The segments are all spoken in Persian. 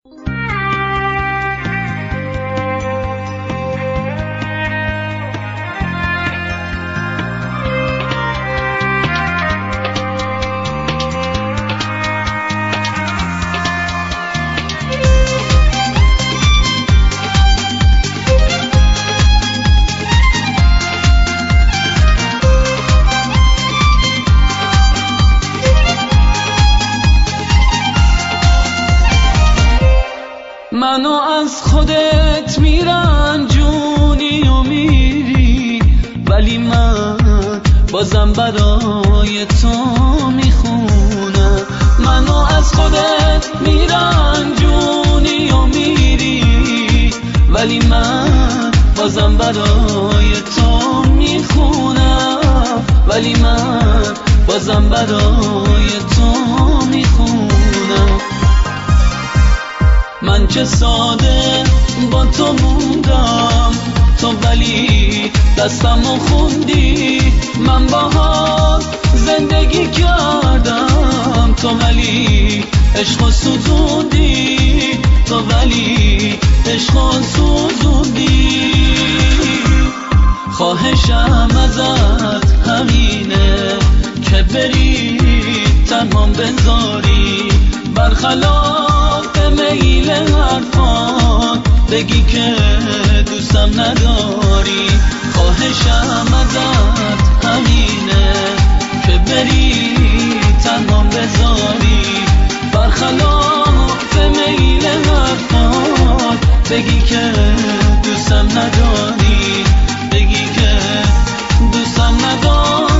منو از خودت میرنجونی و میری، ولی من بازم برای تو میخونم. منو از خودت میرنجونی و میری، ولی من بازم برای تو میخونم. ولی من بازم برای تو میخونم. من چه ساده با تو موندم، تو ولی دستمو خوندی. من باهات زندگی کردم، تو ولی عشقو سوزوندی. تو ولی عشقو سوزوندی. خواهشم ازت همینه که بری تنهام بذاری، برخلاف میل حرفان بگی که دوستم نداری. خواهشم ازت همینه که بری تنهام بذاری، برخلاف میل حرفان بگی که دوستم نداری. بگی که دوستم نداری.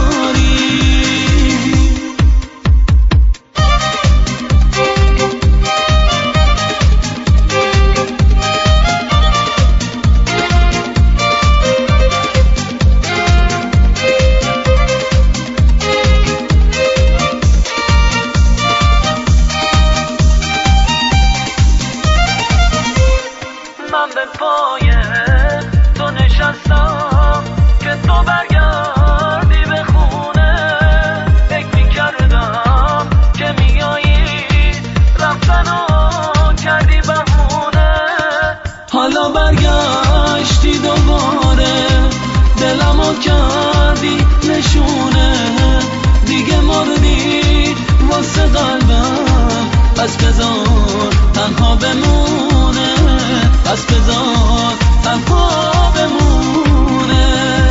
من به پای تو نشستم که تو برگردی به خونه. فکر میکردم که میایی، رفتنو کردی بهونه. حالا برگشتی دوباره، دلمو کردی نشونه. دیگه مردی واسه قلبم، پس بذار تنها بمونه. پس بذار تنها بمونه.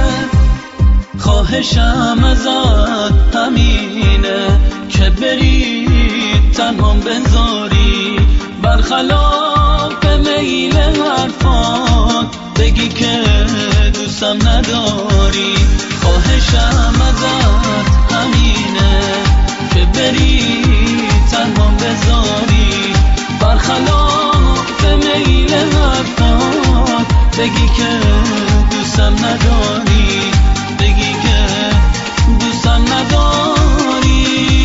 خواهشم ازت همینه که بری تنهام بذاری، برخلاف میل حرفان بگی که دوستم نداری. خواهشم ازت همینه که بری تنهام بذاری، برخلاف میل حرفان بگی که دوستم نداری. بگی که دوستم نداری.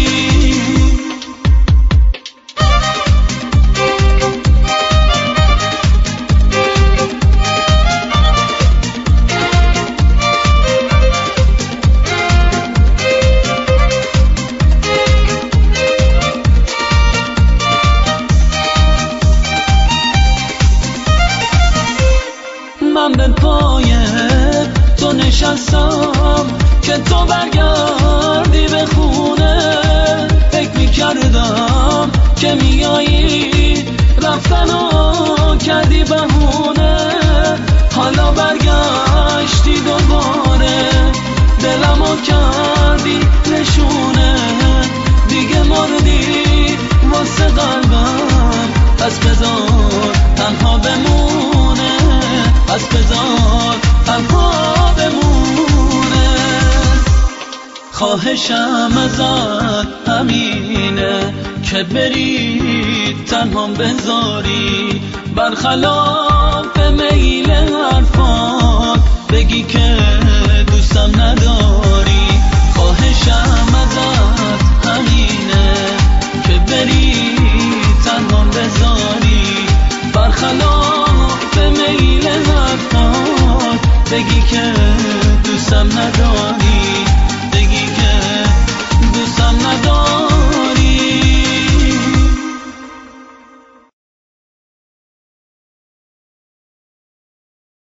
من به پای تو نشستم که تو برگردی به خونه. فکر میکردم که میایی، رفتنو کردی بهونه. حالا برگشتی دوباره، دلمو کردی نشونه. دیگه مردی واسه قلبم، پس بذار تنها بمونه. پس بذار تنها بمونه. خواهشم ازت همینه که بری تنهام بذاری، برخلاف میل حرفان بگی که دوستم نداری. خواهشم ازت همینه که بری تنهام بذاری، برخلاف میل حرفان بگی که دوستم نداری.